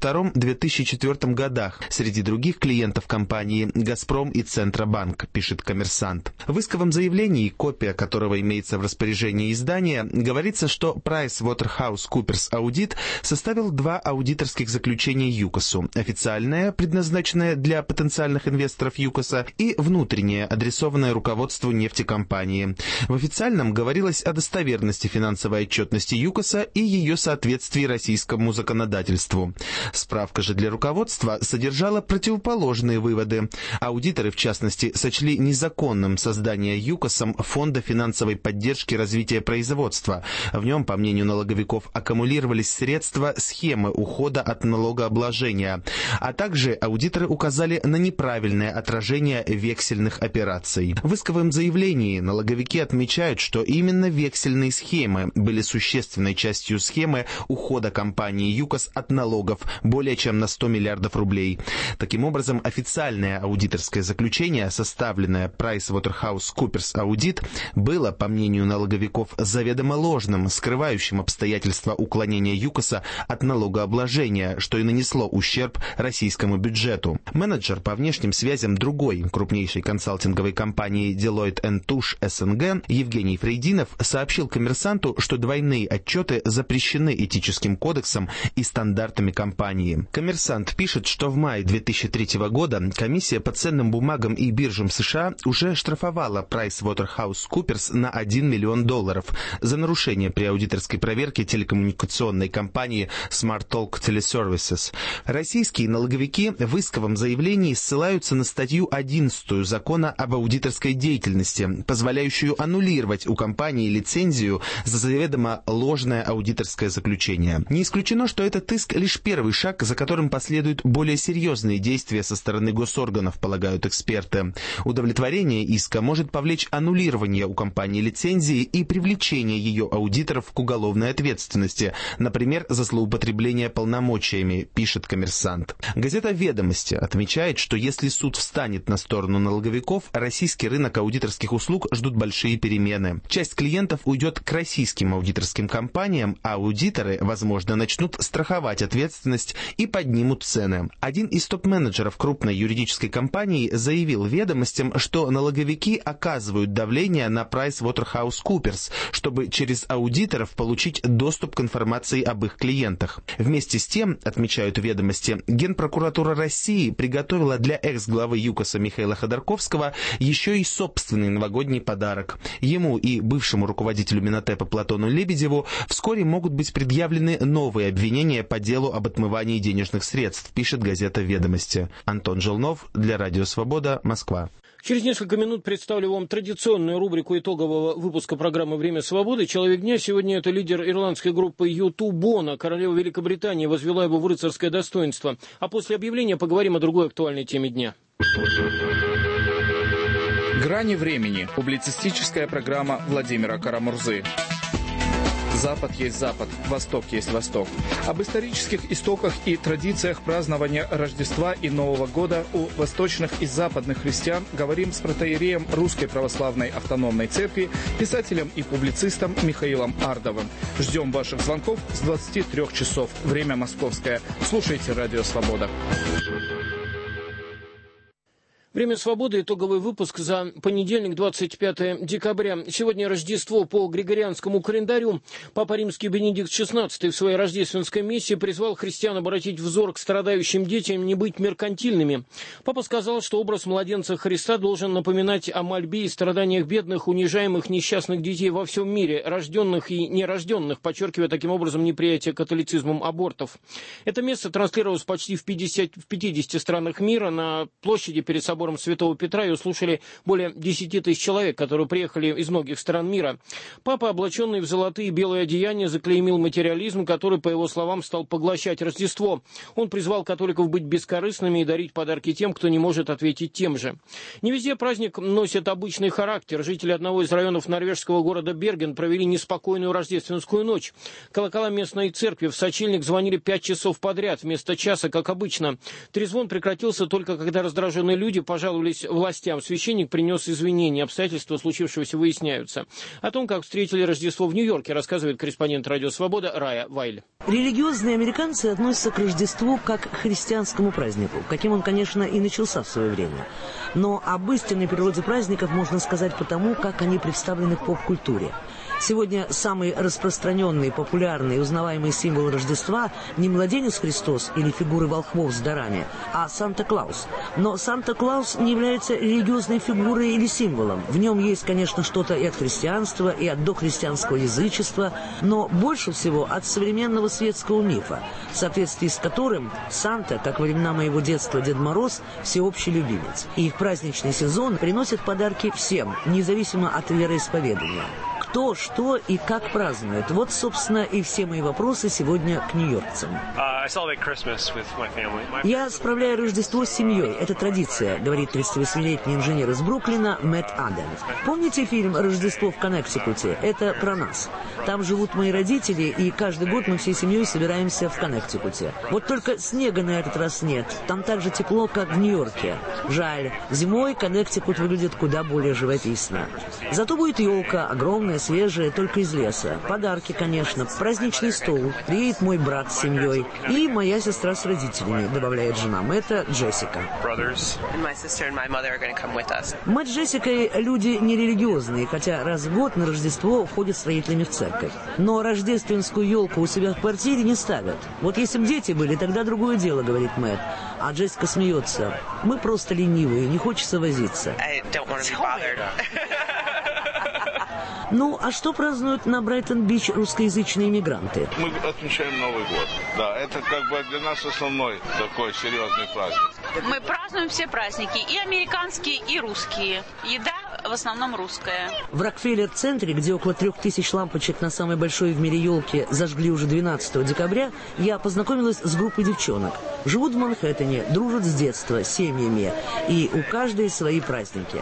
2002-2004 годах среди других клиентов компании «Газпром» и «Центробанк», пишет «Коммерсант». В исковом заявлении, копия которого имеется в распоряжении издания, говорится, что PricewaterhouseCoopers Audit составил 2 аудиторских заключения ЮКОСу. Официальное, предназначенное для потенциальных инвесторов ЮКОСа, и внутреннее, адресованное руководству нефтекомпании. В официальном говорилось о достоверности финансовой отчетности ЮКОСа и ее соответствии российскому законодательству. Справка же для руководства содержала противоположные выводы. Аудиторы, в частности, сочли незаконным создание ЮКОСом Фонда финансовой поддержки развития производства. В нем, по мнению налоговиков, аккумулировались средства схемы ухода от налогообложения, а также аудиторы указали на неправильное отражение вексельных операций. В исковом заявлении налоговики отмечают, что именно вексельные схемы были существенной частью схемы ухода компании ЮКОС от налогов более чем на 100 миллиардов рублей. Таким образом, официальное аудиторское заключение, составленное PricewaterhouseCoopers Audit, было, по мнению налоговиков, заведомо ложным, скрывающим обстоятельства уклонения ЮКОСа от налогообложения, что и нанесло ущерб российскому бюджету. Менеджер по внешним связям другой крупнейшей консалтинговой компании Deloitte & Touche СНГ Евгений Фрейдинов сообщил «Коммерсанту», что двойные отчеты запрещены этическим кодексом и стандартами компании. «Коммерсант» пишет, что в мае 2003 года комиссия по ценным бумагам и биржам США уже штрафовала PricewaterhouseCoopers на $1 миллион за нарушение при аудиторской проверке телекоммуникационной компании SmartTalk Teleservices. Российские налоговики в исковом заявлении ссылаются на статью 11 Закона об аудиторской деятельности, позволяющую аннулировать у компании лицензию за заведомо ложное аудиторское заключение. Не исключено, что этот иск лишь первый шаг, за которым последуют более серьезные действия со стороны госорганов, полагают эксперты. Удовлетворение иска может повлечь аннулирование у компании лицензии и привлечение ее аудиторов к уголовной ответственности, например, за злоупотребление полномочиями, пишет «Коммерсант». Газета «Ведомости» отмечает, что если суд встанет на сторону налоговиков, российский рынок аудиторских услуг ждут большие перемены. Часть клиентов уйдет к российским аудиторским компаниям, а аудиторы, возможно, начнут страховать ответственность и поднимут цены. Один из топ-менеджеров крупной юридической компании заявил «Ведомостям», что налоговики оказывают давление на PricewaterhouseCoopers, чтобы через аудиторов получить доступ к информации об их клиентах. Вместе с тем, отмечают «Ведомости», Генпрокуратура России приготовила для экс-главы ЮКОСа Михаила Ходорковского еще и собственный новогодний подарок. Ему и бывшему руководителю Минотепа Платону Лебедеву вскоре могут быть предъявлены новые обвинения по делу об отмывании денежных средств, пишет газета «Ведомости». Антон Желнов для Радио Свобода, Москва. Через несколько минут представлю вам традиционную рубрику итогового выпуска программы «Время свободы». Человек дня сегодня это лидер ирландской группы U2 Боно. Королева Великобритании возвела его в рыцарское достоинство. А после объявления поговорим о другой актуальной теме дня. «Грани времени» – публицистическая программа Владимира Карамурзы. Запад есть Запад, Восток есть Восток. Об исторических истоках и традициях празднования Рождества и Нового года у восточных и западных христиан говорим с протоиереем Русской Православной Автономной Церкви, писателем и публицистом Михаилом Ардовым. Ждем ваших звонков с 23 часов. Время московское. Слушайте Радио Свобода. Время свободы. Итоговый выпуск за понедельник, 25 декабря. Сегодня Рождество по Григорианскому календарю. Папа Римский Бенедикт XVI в своей рождественской миссии призвал христиан обратить взор к страдающим детям, не быть меркантильными. Папа сказал, что образ младенца Христа должен напоминать о мольбе и страданиях бедных, унижаемых, несчастных детей во всем мире, рожденных и нерожденных, подчеркивая таким образом неприятие католицизмом абортов. Это место транслировалось почти в 50 странах мира. На площади перед собой Святого Петра ее слушали более 10 тысяч человек, которые приехали из многих стран мира. Папа, облаченный в золотые и белые одеяния, заклеймил материализм, который, по его словам, стал поглощать Рождество. Он призвал католиков быть бескорыстными и дарить подарки тем, кто не может ответить тем же. Не везде праздник носит обычный характер. Жители одного из районов норвежского города Берген провели неспокойную рождественскую ночь. Колокола местной церкви в сочельник звонили 5 часов подряд, вместо часа, как обычно. Трезвон прекратился только когда раздраженные люди пожаловались властям. Священник принес извинения. Обстоятельства случившегося выясняются. О том, как встретили Рождество в Нью-Йорке, рассказывает корреспондент Радио Свобода Рая Вайль. Религиозные американцы относятся к Рождеству как к христианскому празднику, каким он, конечно, и начался в свое время. Но об истинной природе праздников можно сказать потому, как они представлены в поп-культуре. Сегодня самый распространенный, популярный и узнаваемый символ Рождества не младенец Христос или фигуры волхвов с дарами, а Санта-Клаус. Но Санта-Клаус не является религиозной фигурой или символом. В нем есть, конечно, что-то и от христианства, и от дохристианского язычества, но больше всего от современного светского мифа, в соответствии с которым Санта, как во времена моего детства Дед Мороз, всеобщий любимец. И в праздничный сезон приносит подарки всем, независимо от вероисповедания. Кто, что и как празднует. Вот, собственно, и все мои вопросы сегодня к нью-йоркцам. Я справляю Рождество с семьей. Это традиция, говорит 38-летний инженер из Бруклина Мэтт Аден. Помните фильм «Рождество в Коннектикуте»? Это про нас. Там живут мои родители, и каждый год мы всей семьей собираемся в Коннектикуте. Вот только снега на этот раз нет. Там так же тепло, как в Нью-Йорке. Жаль. Зимой Коннектикут выглядит куда более живописно. Зато будет елка, огромная, свежая, только из леса. Подарки, конечно, праздничный стол. Приедет мой брат с семьей. И моя сестра с родителями, добавляет жена Мэтта, Джессика. Мэтт с Джессикой люди нерелигиозные, хотя раз в год на Рождество ходят строителями в церковь. Но рождественскую елку у себя в квартире не ставят. Вот если бы дети были, тогда другое дело, говорит Мэтт. А Джессика смеется. Мы просто ленивые, не хочется возиться. Ну, а что празднуют на Брайтон-Бич русскоязычные иммигранты? Мы отмечаем Новый год. Да, это как бы для нас основной такой серьезный праздник. Мы празднуем все праздники, и американские, и русские. Еда в основном русская. В Рокфеллер-центре, где около 3000 лампочек на самой большой в мире елке зажгли уже 12 декабря, я познакомилась с группой девчонок. Живут в Манхэттене, дружат с детства, семьями, и у каждой свои праздники.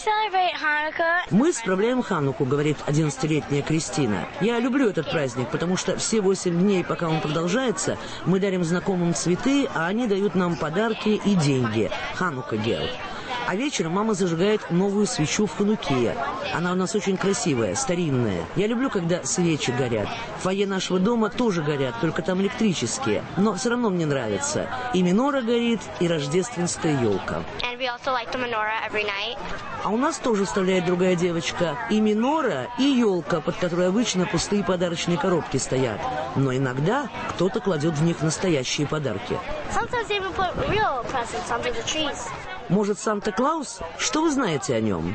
Мы справляем Хануку, говорит 11-летняя Кристина. Я люблю этот праздник, потому что все 8 дней, пока он продолжается, мы дарим знакомым цветы, а они дают нам подарки и деньги. Ханука Гел. А вечером мама зажигает новую свечу в Ханукия. Она у нас очень красивая, старинная. Я люблю, когда свечи горят. Фойе нашего дома тоже горят, только там электрические. Но все равно мне нравится. И минора горит, и рождественская елка. А у нас тоже вставляет другая девочка. И минора, и елка, под которой обычно пустые подарочные коробки стоят. Но иногда кто-то кладет в них настоящие подарки. Может, Санта-Клаус? Что вы знаете о нем?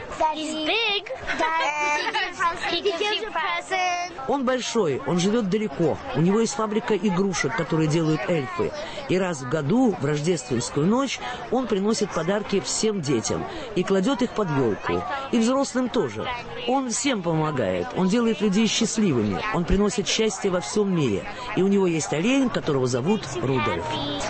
Он большой, он живет далеко. У него есть фабрика игрушек, которые делают эльфы. И раз в году, в рождественскую ночь, он приносит подарки всем детям и кладет их под елку. И взрослым тоже. Он всем помогает. Он делает людей счастливыми. Он приносит счастье во всем мире. И у него есть олень, которого зовут Рудольф.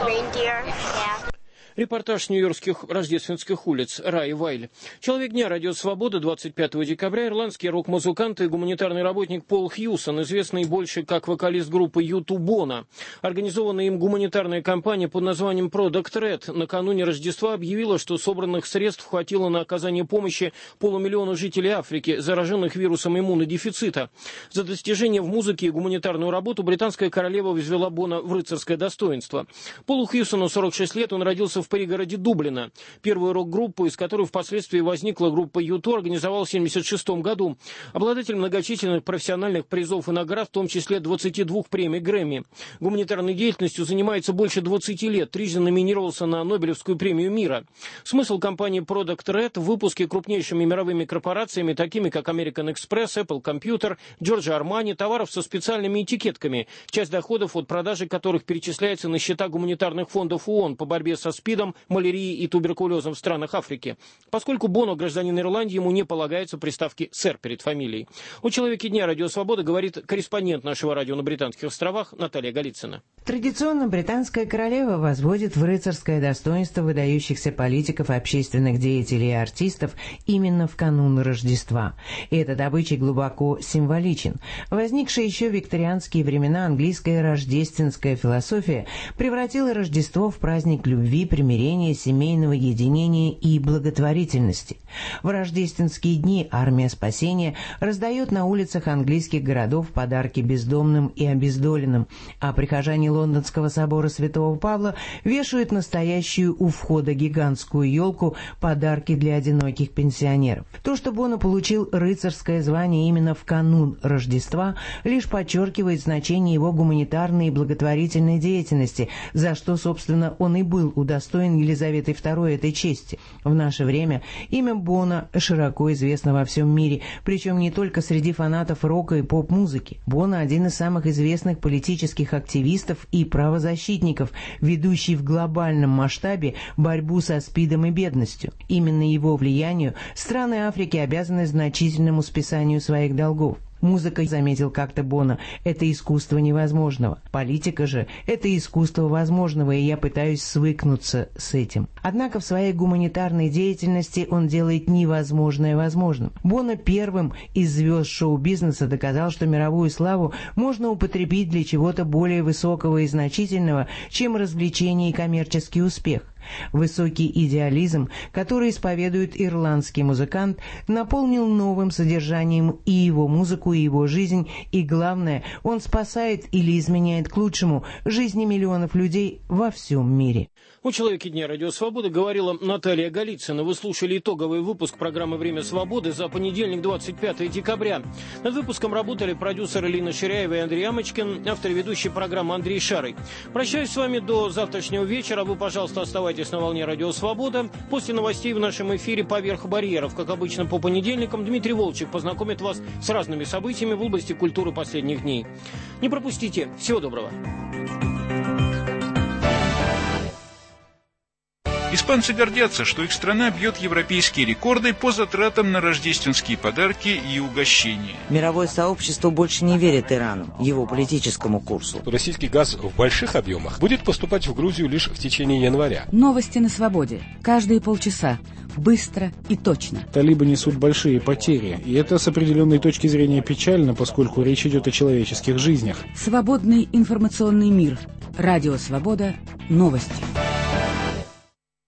Репортаж нью-йоркских рождественских улиц. Рай Вайль. Человек дня Радио Свобода 25 декабря. Ирландский рок-музыкант и гуманитарный работник Пол Хьюсон, известный больше как вокалист группы U2 Bono. Организованная им гуманитарная кампания под названием Product Red накануне Рождества объявила, что собранных средств хватило на оказание помощи 500 000 жителей Африки, зараженных вирусом иммунодефицита. За достижение в музыке и гуманитарную работу британская королева возвела Боно в рыцарское достоинство. Полу Хьюсону 46 лет, он родился в пригороде Дублина. Первую рок-группу, из которой впоследствии возникла группа U2, организовал в 1976 году. Обладатель многочисленных профессиональных призов и наград, в том числе 22 премий Грэмми. Гуманитарной деятельностью занимается больше 20 лет, трижды номинировался на Нобелевскую премию мира. Смысл компании Product Red в выпуске крупнейшими мировыми корпорациями, такими как American Express, Apple Computer, Giorgio Armani, товаров со специальными этикетками, часть доходов от продажи которых перечисляется на счета гуманитарных фондов ООН по борьбе со СПИДом, малярией и туберкулезом в странах Африки. Поскольку Боно гражданин Ирландии, ему не полагаются приставки «сэр» перед фамилией. О человеке дня Радио Свобода говорит корреспондент нашего радио на Британских островах Наталья Голицына. Традиционно британская королева возводит в рыцарское достоинство выдающихся политиков, общественных деятелей и артистов именно в канун Рождества. И этот обычай глубоко символичен. Возникшая еще в викторианские времена английская рождественская философия превратила Рождество в праздник любви, примирения, семейного единения и благотворительности. В рождественские дни армия спасения раздает на улицах английских городов подарки бездомным и обездоленным, а прихожане Лондонского собора Святого Павла вешают настоящую у входа гигантскую елку подарки для одиноких пенсионеров. То, что Боно получил рыцарское звание именно в канун Рождества, лишь подчеркивает значение его гуманитарной и благотворительной деятельности, за что, собственно, он и был удостоен Елизаветы II этой чести. В наше время имя Боно широко известно во всем мире, причем не только среди фанатов рока и поп-музыки. Боно – один из самых известных политических активистов и правозащитников, ведущий в глобальном масштабе борьбу со СПИДом и бедностью. Именно его влиянию страны Африки обязаны значительному списанию своих долгов. Музыка, заметил как-то Боно, это искусство невозможного. Политика же – это искусство возможного, и я пытаюсь свыкнуться с этим. Однако в своей гуманитарной деятельности он делает невозможное возможным. Боно первым из звезд шоу-бизнеса доказал, что мировую славу можно употребить для чего-то более высокого и значительного, чем развлечение и коммерческий успех. Высокий идеализм, который исповедует ирландский музыкант, наполнил новым содержанием и его музыку, и его жизнь, и, главное, он спасает или изменяет к лучшему жизни миллионов людей во всем мире. О человеке дня Радио Свобода говорила Наталья Голицына. Вы слушали итоговый выпуск программы «Время свободы» за понедельник, 25 декабря. Над выпуском работали продюсеры Лина Ширяева и Андрей Амочкин, автор и ведущий программы Андрей Шарый. Прощаюсь с вами до завтрашнего вечера. Вы, пожалуйста, оставайтесь на волне Радио Свобода. После новостей в нашем эфире «Поверх барьеров», как обычно по понедельникам, Дмитрий Волчек познакомит вас с разными событиями в области культуры последних дней. Не пропустите. Всего доброго. Испанцы гордятся, что их страна бьет европейские рекорды по затратам на рождественские подарки и угощения. Мировое сообщество больше не верит Ирану, его политическому курсу. Российский газ в больших объемах будет поступать в Грузию лишь в течение января. Новости на свободе. Каждые полчаса. Быстро и точно. Талибы несут большие потери, и это с определенной точки зрения печально, поскольку речь идет о человеческих жизнях. Свободный информационный мир. Радио «Свобода». Новости.